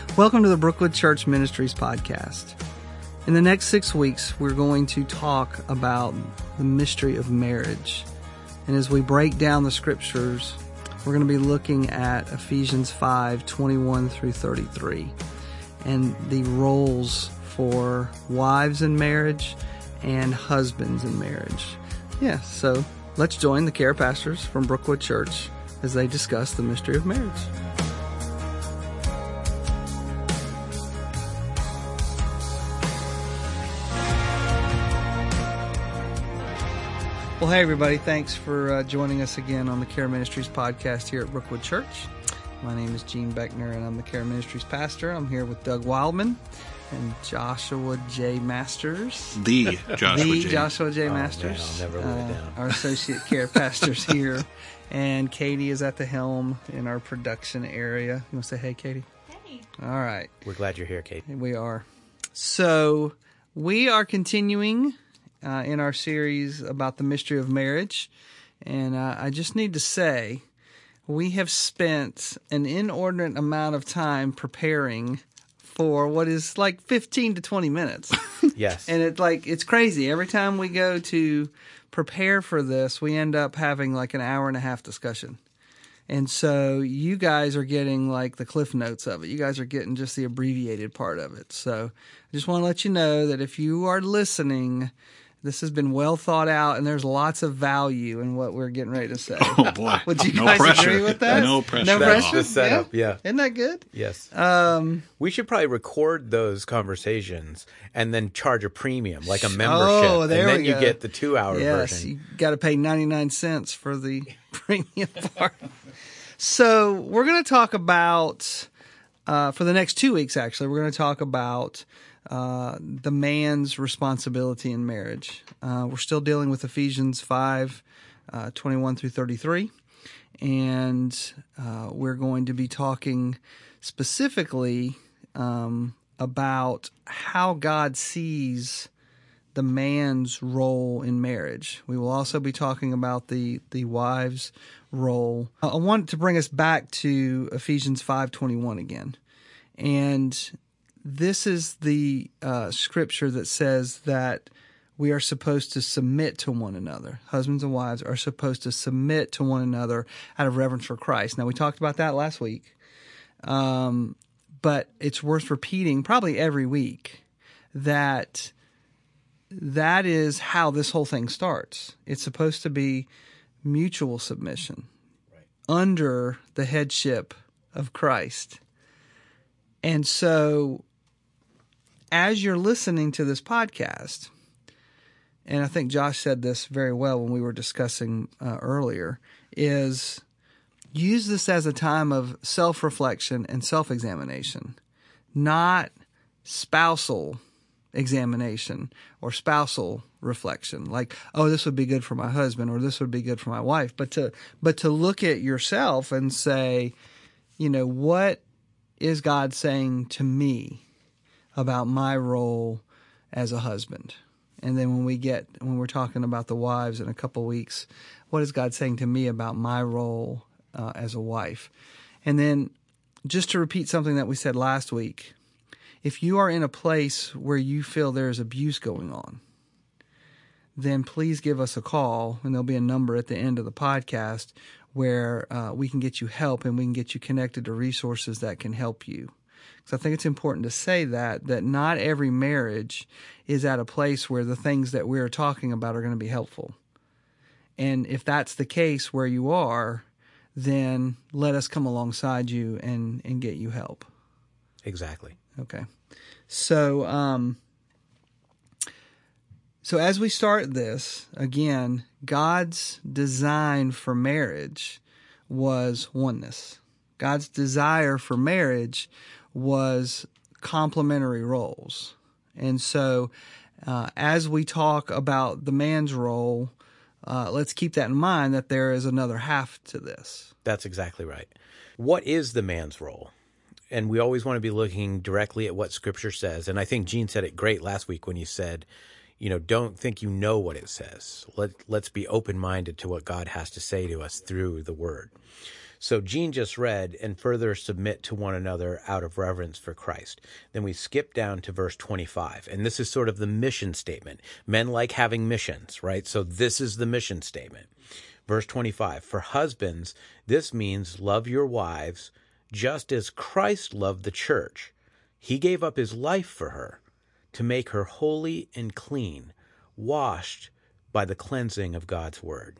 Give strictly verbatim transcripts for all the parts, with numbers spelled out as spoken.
Welcome to the Brookwood Church Ministries podcast. In the next six weeks, we're going to talk about the mystery of marriage. And as we break down the scriptures, we're going to be looking at Ephesians five, twenty-one through thirty-three, and the roles for wives in marriage and husbands in marriage. Yeah, so let's join the care pastors from Brookwood Church as they discuss the mystery of marriage. Well, hey, everybody. Thanks for uh, joining us again on the Care Ministries podcast here at Brookwood Church. My name is Gene Beckner, and I'm the Care Ministries pastor. I'm here with Doug Wildman and Joshua J. Masters. The Joshua the J. Joshua J. Oh, Masters. man, I'll never live it uh, down. Our associate care pastors here. And Katie is at the helm in our production area. You want to say hey, Katie? Hey. All right. We're glad you're here, Kate. We are. So we are continuing Uh, in our series about the mystery of marriage. And uh, I just need to say, we have spent an inordinate amount of time preparing for what is like fifteen to twenty minutes. Yes. And it's like, it's crazy. Every time we go to prepare for this, we end up having like an hour and a half discussion. And so you guys are getting like the cliff notes of it. You guys are getting just the abbreviated part of it. So I just want to let you know that if you are listening, this has been well thought out, and there's lots of value in what we're getting ready to say. Oh, boy. Would you No guys pressure. agree with that? No pressure No at That's pressure? the setup, yeah. Isn't that good? Yes. Um, We should probably record those conversations and then charge a premium, like a membership. Oh, there and then we you go. get the two-hour yes, version. you got to pay ninety-nine cents for the premium part. So we're going to talk about, uh, for the next two weeks, actually, we're going to talk about uh, the man's responsibility in marriage. Uh, we're still dealing with Ephesians five, uh, twenty-one through thirty-three. And uh, we're going to be talking specifically um, about how God sees the man's role in marriage. We will also be talking about the, the wife's role. I want to bring us back to Ephesians five twenty-one again. And this is the uh, scripture that says that we are supposed to submit to one another. Husbands and wives are supposed to submit to one another out of reverence for Christ. Now, we talked about that last week, um, but it's worth repeating probably every week that that is how this whole thing starts. It's supposed to be mutual submission right under the headship of Christ. And so as you're listening to this podcast, and I think Josh said this very well when we were discussing uh, earlier, is use this as a time of self-reflection and self-examination, not spousal examination or spousal reflection. Like, oh, this would be good for my husband or this would be good for my wife. But to but to look at yourself and say, you know, what is God saying to me about my role as a husband? And then when we get, when we're talking about the wives in a couple weeks, what is God saying to me about my role uh, as a wife? And then just to repeat something that we said last week, if you are in a place where you feel there's abuse going on, then please give us a call, and there'll be a number at the end of the podcast where uh, we can get you help and we can get you connected to resources that can help you. So I think it's important to say that, that not every marriage is at a place where the things that we're talking about are going to be helpful. And if that's the case where you are, then let us come alongside you and, and get you help. Exactly. Okay. So, um, so as we start this, again, God's design for marriage was oneness. God's desire for marriage was complementary roles. And so uh, as we talk about the man's role, uh, let's keep that in mind, that there is another half to this. That's exactly right. What is the man's role? And we always want to be looking directly at what Scripture says. And I think Gene said it great last week when he said, you know, don't think you know what it says. Let, let's be open-minded to what God has to say to us through the Word. So Gene just read, and further submit to one another out of reverence for Christ. Then we skip down to verse twenty-five, and this is sort of the mission statement. Men like having missions, right? So this is the mission statement. Verse twenty-five, for husbands, this means love your wives just as Christ loved the church. He gave up his life for her to make her holy and clean, washed by the cleansing of God's word.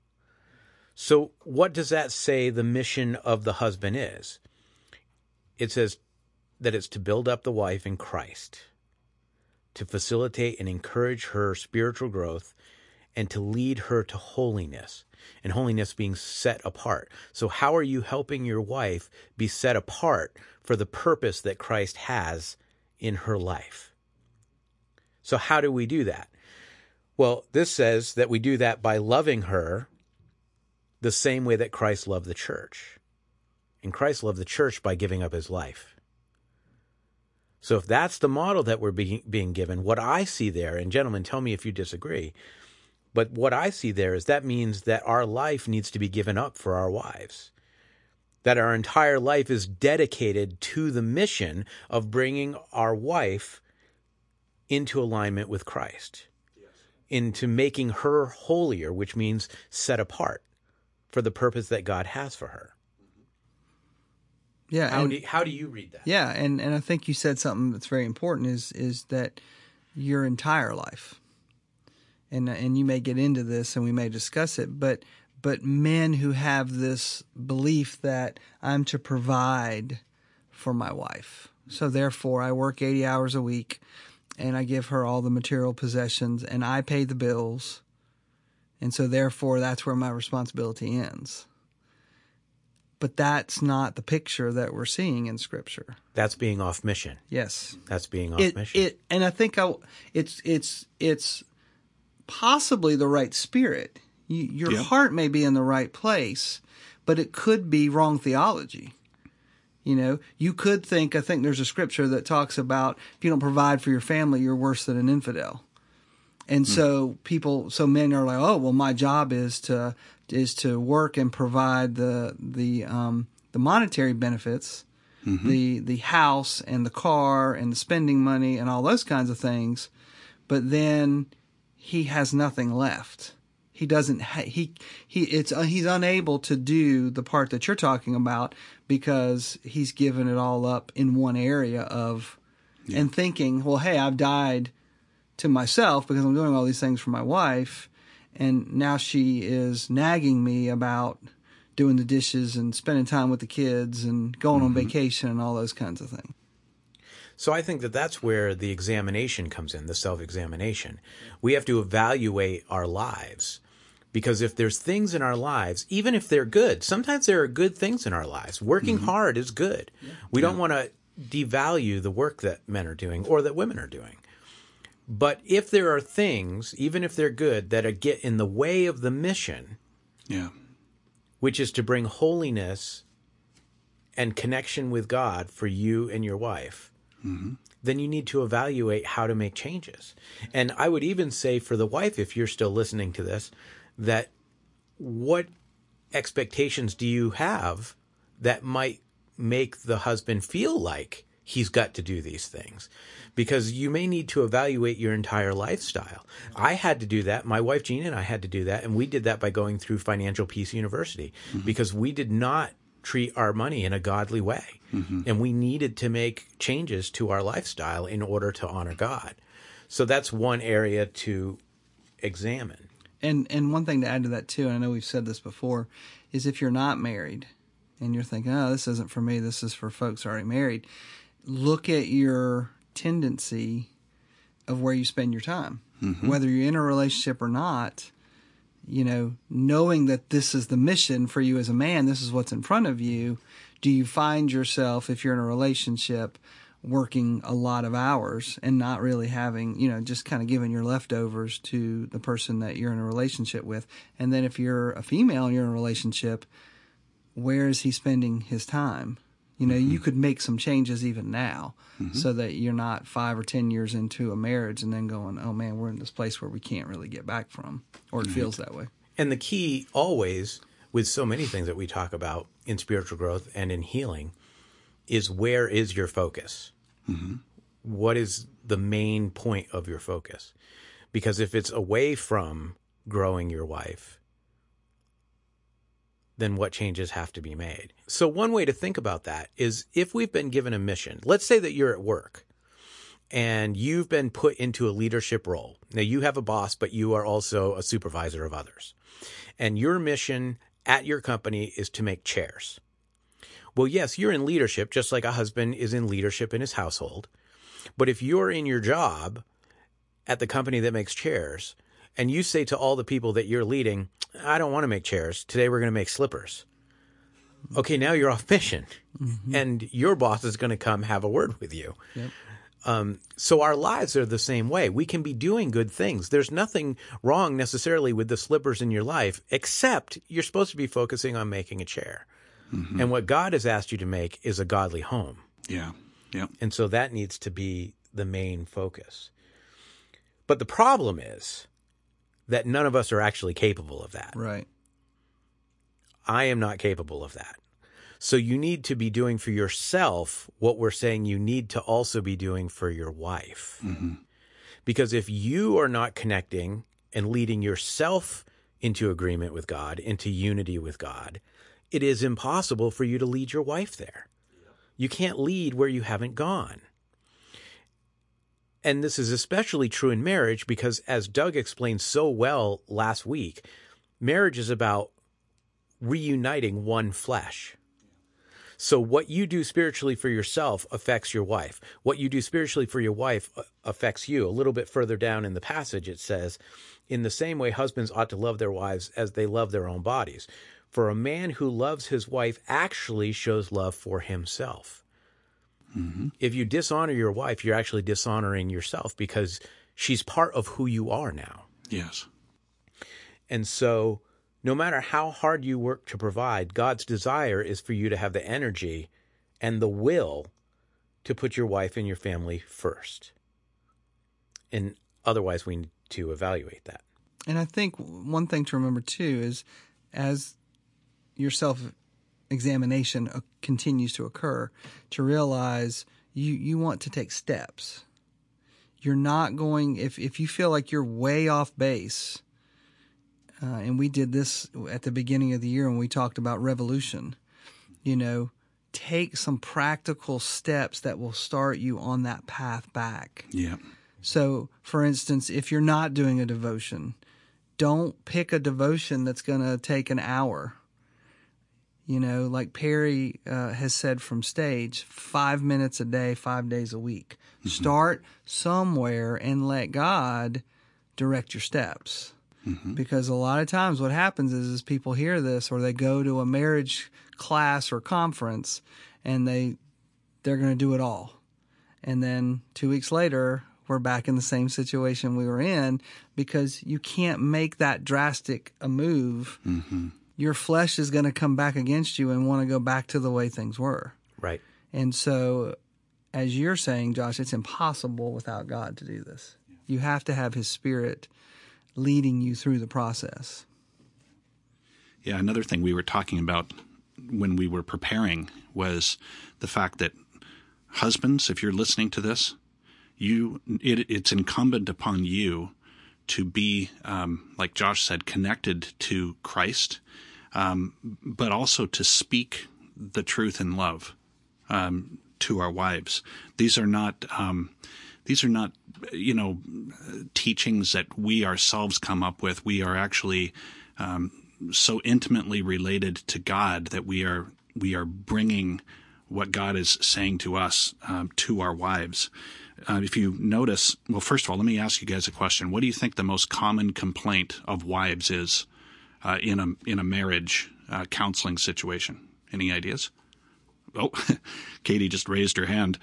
So what does that say the mission of the husband is? It says that it's to build up the wife in Christ, to facilitate and encourage her spiritual growth, and to lead her to holiness, and holiness being set apart. So how are you helping your wife be set apart for the purpose that Christ has in her life? So how do we do that? Well, this says that we do that by loving her the same way that Christ loved the church. And Christ loved the church by giving up his life. So if that's the model that we're being, being given, what I see there, and gentlemen, tell me if you disagree, but what I see there is that means that our life needs to be given up for our wives. That our entire life is dedicated to the mission of bringing our wife into alignment with Christ. Yes. Into making her holier, which means set apart for the purpose that God has for her. Yeah. How, and, do, how do you read that? Yeah, and, and I think you said something that's very important is is that your entire life. And and you may get into this and we may discuss it, but but men who have this belief that I'm to provide for my wife. So therefore I work eighty hours a week and I give her all the material possessions and I pay the bills. And so therefore that's where my responsibility ends. But that's not the picture that we're seeing in Scripture. That's being off mission. Yes. That's being off it, mission. It, and I think I, it's it's it's possibly the right spirit. You, your yeah. heart may be in the right place, but it could be wrong theology. You know, you could think, I think there's a scripture that talks about if you don't provide for your family, you're worse than an infidel. And mm. so people, so men are like, oh, well, my job is to is to work and provide the the um, the monetary benefits, mm-hmm. the the house and the car and the spending money and all those kinds of things, but then he has nothing left. He doesn't. Ha- he he. It's uh, he's unable to do the part that you're talking about because he's given it all up in one area of, yeah. and thinking, well, hey, I've died to myself because I'm doing all these things for my wife, and now she is nagging me about doing the dishes and spending time with the kids and going mm-hmm. on vacation and all those kinds of things. So I think that that's where the examination comes in, the self-examination. We have to evaluate our lives. Because if there's things in our lives, even if they're good, sometimes there are good things in our lives. Working mm-hmm. hard is good. Yeah. We yeah. don't want to devalue the work that men are doing or that women are doing. But if there are things, even if they're good, that get in the way of the mission, yeah. which is to bring holiness and connection with God for you and your wife, mm-hmm. then you need to evaluate how to make changes. And I would even say for the wife, if you're still listening to this, that what expectations do you have that might make the husband feel like he's got to do these things? Because you may need to evaluate your entire lifestyle. I had to do that. My wife, Gina, and I had to do that. And we did that by going through Financial Peace University mm-hmm. because we did not treat our money in a godly way. Mm-hmm. And we needed to make changes to our lifestyle in order to honor God. So that's one area to examine. And and one thing to add to that too, and I know we've said this before, is if you're not married and you're thinking, oh, this isn't for me, this is for folks already married, look at your tendency of where you spend your time. Mm-hmm. Whether you're in a relationship or not, you know, knowing that this is the mission for you as a man, this is what's in front of you, do you find yourself, if you're in a relationship, working a lot of hours and not really having, you know, just kind of giving your leftovers to the person that you're in a relationship with? And then if you're a female and you're in a relationship, where is he spending his time? You know, mm-hmm. you could make some changes even now mm-hmm. so that you're not five or ten years into a marriage and then going, oh man, we're in this place where we can't really get back from, or it mm-hmm. feels that way. And the key always with so many things that we talk about in spiritual growth and in healing is, where is your focus? Mm-hmm. What is the main point of your focus? Because if it's away from growing your wife, then what changes have to be made? So one way to think about that is, if we've been given a mission, let's say that you're at work and you've been put into a leadership role. Now, you have a boss, but you are also a supervisor of others. And your mission at your company is to make chairs. Well, yes, you're in leadership, just like a husband is in leadership in his household. But if you're in your job at the company that makes chairs, and you say to all the people that you're leading, I don't want to make chairs. Today we're going to make slippers. Okay, now you're off mission. Mm-hmm. And your boss is going to come have a word with you. Yep. Um, so our lives are the same way. We can be doing good things. There's nothing wrong necessarily with the slippers in your life, except you're supposed to be focusing on making a chair. Mm-hmm. And what God has asked you to make is a godly home. Yeah, yeah. And so that needs to be the main focus. But the problem is that none of us are actually capable of that. Right. I am not capable of that. So you need to be doing for yourself what we're saying you need to also be doing for your wife. Mm-hmm. Because if you are not connecting and leading yourself into agreement with God, into unity with God, it is impossible for you to lead your wife there. You can't lead where you haven't gone. And this is especially true in marriage because, as Doug explained so well last week, marriage is about reuniting one flesh. So what you do spiritually for yourself affects your wife. What you do spiritually for your wife affects you. A little bit further down in the passage, it says, in the same way, husbands ought to love their wives as they love their own bodies. For a man who loves his wife actually shows love for himself. Mm-hmm. If you dishonor your wife, you're actually dishonoring yourself because she's part of who you are now. Yes. And so no matter how hard you work to provide, God's desire is for you to have the energy and the will to put your wife and your family first. And otherwise, we need to evaluate that. And I think one thing to remember, too, is as your self-examination continues to occur, to realize you, you want to take steps. You're not going, if, if you feel like you're way off base, uh, and we did this at the beginning of the year when we talked about revolution, you know, take some practical steps that will start you on that path back. Yeah. So, for instance, if you're not doing a devotion, don't pick a devotion that's going to take an hour. You know, like Perry uh, has said from stage, five minutes a day, five days a week. Mm-hmm. Start somewhere and let God direct your steps. Mm-hmm. Because a lot of times what happens is, is people hear this, or they go to a marriage class or conference and they, they're going to do it all. And then two weeks later, we're back in the same situation we were in because you can't make that drastic a move. Mm-hmm. Your flesh is going to come back against you and want to go back to the way things were. Right. And so, as you're saying, Josh, it's impossible without God to do this. You have to have His Spirit leading you through the process. Yeah, another thing we were talking about when we were preparing was the fact that husbands, if you're listening to this, you it, it's incumbent upon you to be, um, like Josh said, connected to Christ, um, but also to speak the truth in love um, to our wives. These are not, um, these are not, you know, teachings that we ourselves come up with. We are actually um, so intimately related to God that we are we are bringing what God is saying to us um, to our wives. Uh, if you notice, well, first of all, let me ask you guys a question. What do you think the most common complaint of wives is uh, in a in a marriage uh, counseling situation? Any ideas? Oh, Katie just raised her hand.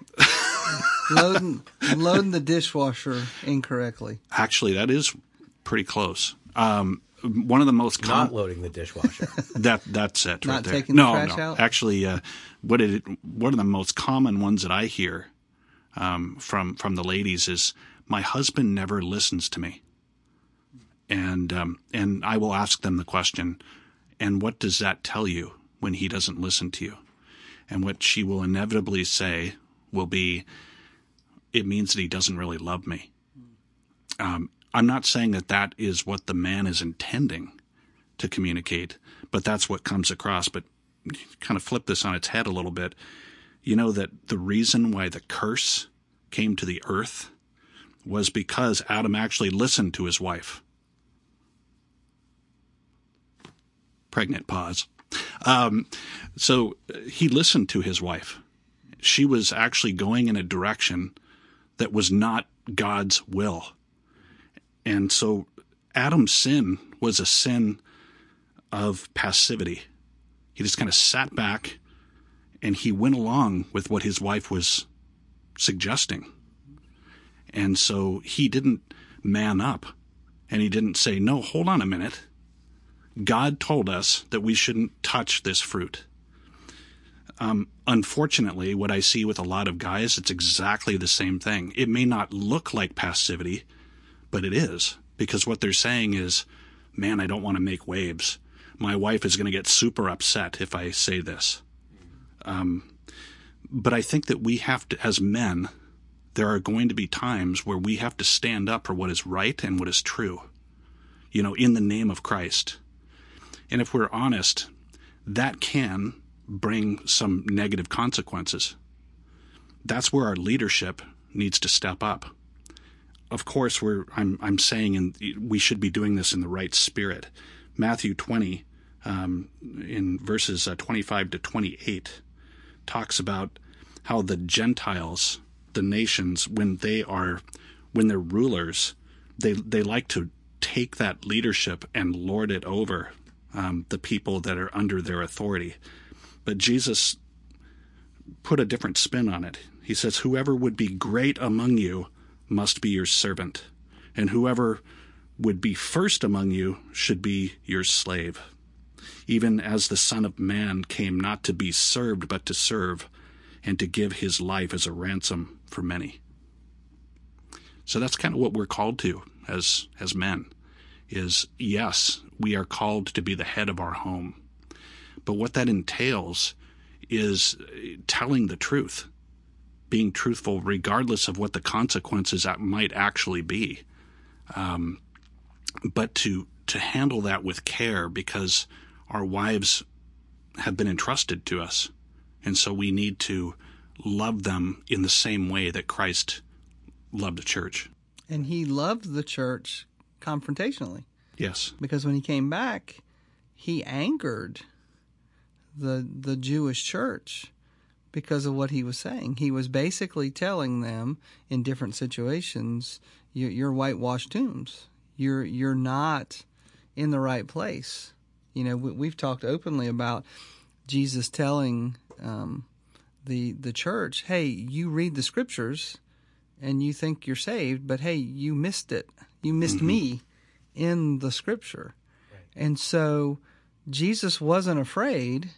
loading, loading the dishwasher incorrectly. Actually, that is pretty close. Um, one of the most com- not loading the dishwasher. that that's it. Not right there. taking no, the trash no. out. Actually, uh, what it one of the most common ones that I hear um, from from the ladies is, my husband never listens to me, and um, and I will ask them the question, and what does that tell you? when he doesn't listen to you. And what she will inevitably say will be, it means that he doesn't really love me. Um, I'm not saying that that is what the man is intending to communicate, but that's what comes across. But kind of flip this on its head a little bit. You know that the reason why the curse came to the earth was because Adam actually listened to his wife. Pregnant pause. Um, so he listened to his wife. She was actually going in a direction that was not God's will. And so Adam's sin was a sin of passivity. He just kind of sat back and he went along with what his wife was suggesting. And so he didn't man up and he didn't say, no, hold on a minute. God told us that we shouldn't touch this fruit. Um, unfortunately, what I see with a lot of guys, it's exactly the same thing. It may not look like passivity, but it is, because what they're saying is, man, I don't want to make waves. My wife is going to get super upset if I say this. Um, but I think that we have to, as men, there are going to be times where we have to stand up for what is right and what is true, you know, in the name of Christ. And if we're honest, that can bring some negative consequences. That's where our leadership needs to step up. Of course, we're I'm I'm saying in, we should be doing this in the right spirit. Matthew twenty, um, in verses uh, twenty-five to twenty-eight, talks about how the Gentiles, the nations, when they are when they're rulers, they they like to take that leadership and lord it over um, the people that are under their authority. But Jesus put a different spin on it. He says, whoever would be great among you must be your servant, and whoever would be first among you should be your slave, even as the Son of Man came not to be served, but to serve, and to give his life as a ransom for many. So that's kind of what we're called to as as men, is yes, we are called to be the head of our home. But what that entails is telling the truth, being truthful regardless of what the consequences might actually be. Um, but to to handle that with care, because our wives have been entrusted to us. And so we need to love them in the same way that Christ loved the church. And he loved the church confrontationally. Yes. Because when he came back, he angered the the Jewish church because of what he was saying. He was basically telling them in different situations, you're, you're whitewashed tombs. You're you're not in the right place. You know, we, we've talked openly about Jesus telling um, the the church, hey, you read the scriptures and you think you're saved, but hey, you missed it. You missed mm-hmm. me in the scripture. Right. And so Jesus wasn't afraid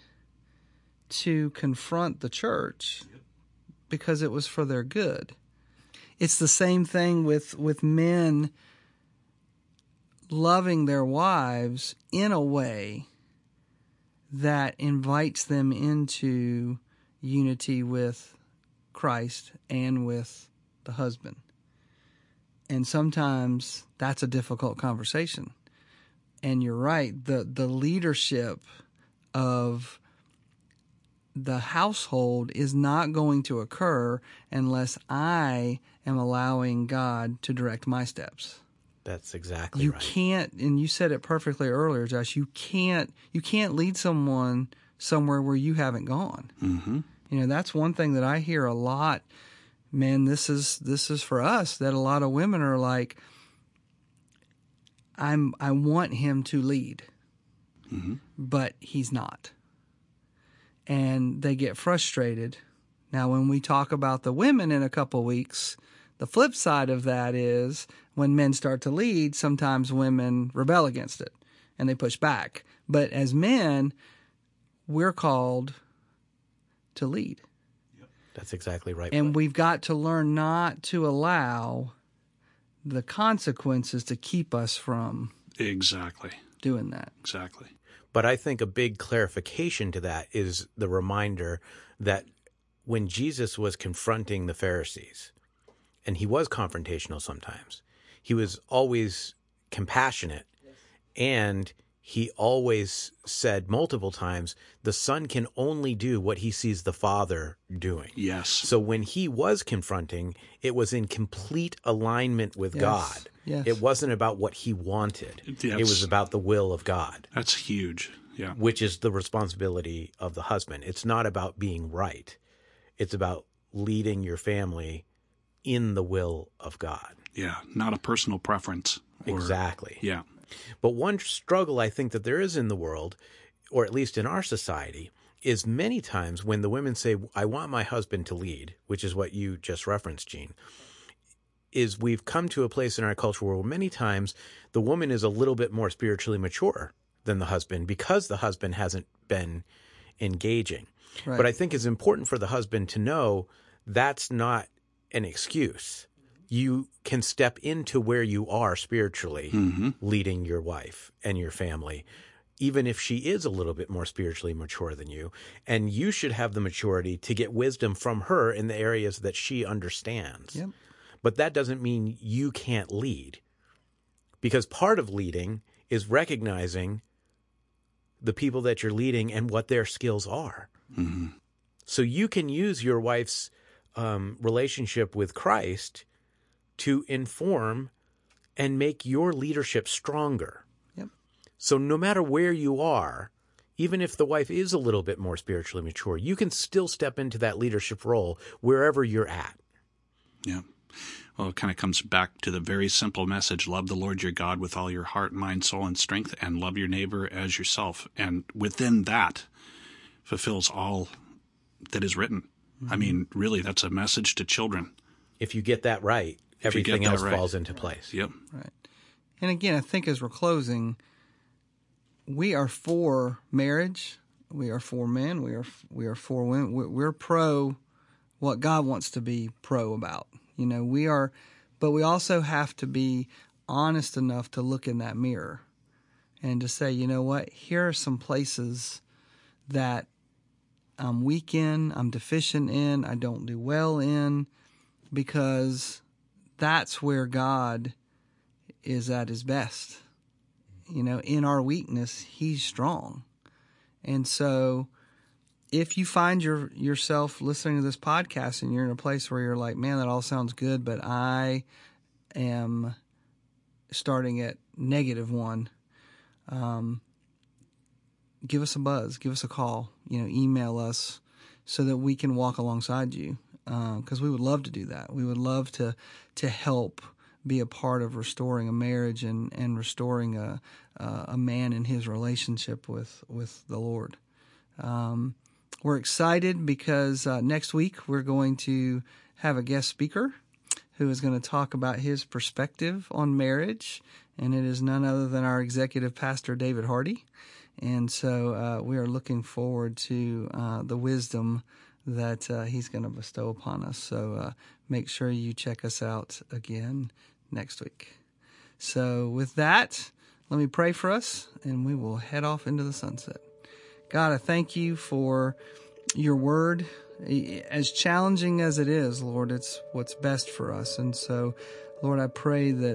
to confront the church because it was for their good. It's the same thing with, with men loving their wives in a way that invites them into unity with Christ and with the husband. And sometimes that's a difficult conversation. And you're right, the, the leadership of the household is not going to occur unless I am allowing God to direct my steps. That's exactly you right. You can't, and you said it perfectly earlier, Josh, you can't you can't lead someone somewhere where you haven't gone. Mm-hmm. You know, that's one thing that I hear a lot. Man, this is this is for us, that a lot of women are like, I'm I want him to lead, mm-hmm. but he's not. And they get frustrated. Now, when we talk about the women in a couple weeks, the flip side of that is when men start to lead, sometimes women rebel against it and they push back. But as men, we're called to lead. That's exactly right. And we've got to learn not to allow the consequences to keep us from exactly doing that. Exactly. But I think a big clarification to that is the reminder that when Jesus was confronting the Pharisees, and he was confrontational sometimes, he was always compassionate, and he always said multiple times, the Son can only do what he sees the Father doing. Yes. So when he was confronting, it was in complete alignment with Yes. God. Yes. It wasn't about what he wanted. Yes. It was about the will of God, That's huge. Yeah. which is the responsibility of the husband. It's not about being right. It's about leading your family in the will of God. Yeah. Not a personal preference. Or, Exactly. Yeah. But one struggle I think that there is in the world, or at least in our society, is many times when the women say, I want my husband to lead, which is what you just referenced, Gene, is we've come to a place in our culture where many times the woman is a little bit more spiritually mature than the husband because the husband hasn't been engaging. Right. But I think it's important for the husband to know that's not an excuse. You can step into where you are spiritually, Mm-hmm. leading your wife and your family, even if she is a little bit more spiritually mature than you. And you should have the maturity to get wisdom from her in the areas that she understands. Yep. But that doesn't mean you can't lead, because part of leading is recognizing the people that you're leading and what their skills are. Mm-hmm. So you can use your wife's um, relationship with Christ to inform and make your leadership stronger. Yep. So no matter where you are, even if the wife is a little bit more spiritually mature, you can still step into that leadership role wherever you're at. Yeah. Well, it kind of comes back to the very simple message, love the Lord your God with all your heart, mind, soul, and strength, and love your neighbor as yourself. And within that fulfills all that is written. Mm-hmm. I mean, really, that's a message to children. If you get that right, everything that else right. falls into place. Yep. Right. And again, I think as we're closing, we are for marriage. We are for men. We are we are for women. We're, we're pro what God wants to be pro about. You know, we are, but we also have to be honest enough to look in that mirror and to say, you know what, here are some places that I'm weak in, I'm deficient in, I don't do well in, because that's where God is at his best. You know, in our weakness, he's strong. And so if you find your yourself listening to this podcast and you're in a place where you're like, man, that all sounds good, but I am starting at negative one, um, give us a buzz, give us a call, you know, email us so that we can walk alongside you. Because uh, we would love to do that. We would love to to help be a part of restoring a marriage and, and restoring a uh, a man in his relationship with, with the Lord. Um, we're excited because uh, next week we're going to have a guest speaker who is going to talk about his perspective on marriage, and it is none other than our executive pastor, David Hardy. And so uh, we are looking forward to uh, the wisdom that uh, he's going to bestow upon us. So uh, make sure you check us out again next week. So with that, let me pray for us, and we will head off into the sunset. God, I thank you for your word. As challenging as it is, Lord, it's what's best for us. And so, Lord, I pray that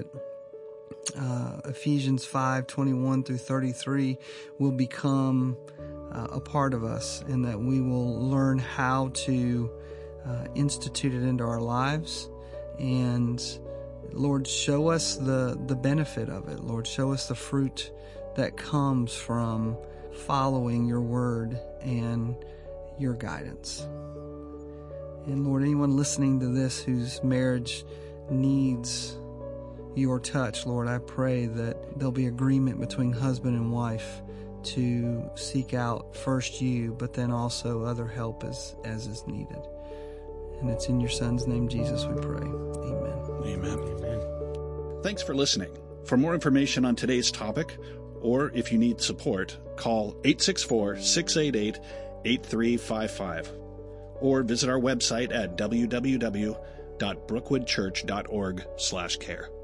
uh, Ephesians five twenty-one through thirty-three will become uh, a part of us, and that we will learn how to uh, institute it into our lives. And Lord, show us the, the benefit of it. Lord, show us the fruit that comes from following your word and your guidance. And Lord, anyone listening to this whose marriage needs your touch, Lord, I pray that there'll be agreement between husband and wife to seek out first you, but then also other help as, as is needed. And it's in your Son's name, Jesus, we pray. Amen. Amen. Amen. Thanks for listening. For more information on today's topic, or if you need support, call eight six four, six eight eight, eight three five five or visit our website at w w w dot brookwood church dot org slash care.